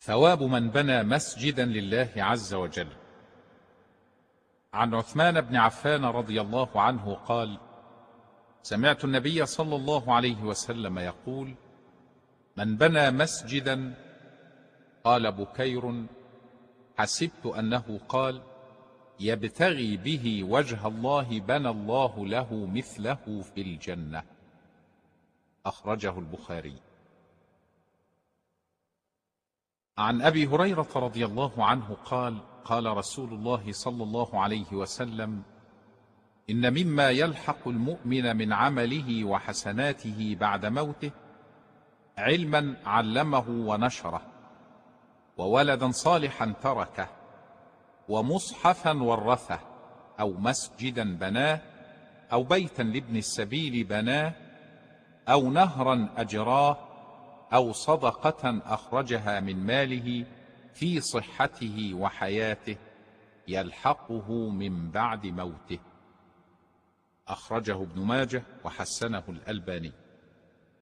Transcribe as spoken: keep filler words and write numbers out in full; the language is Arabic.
ثواب من بنى مسجدا لله عز وجل. عن عثمان بن عفان رضي الله عنه قال: سمعت النبي صلى الله عليه وسلم يقول: من بنى مسجدا، قال بكير: حسبت أنه قال: يبتغي به وجه الله بنى الله له مثله في الجنة. أخرجه البخاري. عن أبي هريرة رضي الله عنه قال: قال رسول الله صلى الله عليه وسلم: إن مما يلحق المؤمن من عمله وحسناته بعد موته علما علمه ونشره، وولدا صالحا تركه، ومصحفا ورثه، أو مسجدا بناه، أو بيتا لابن السبيل بناه، أو نهرا أجراه، أو صدقة أخرجها من ماله في صحته وحياته يلحقه من بعد موته. أخرجه ابن ماجه وحسنه الألباني.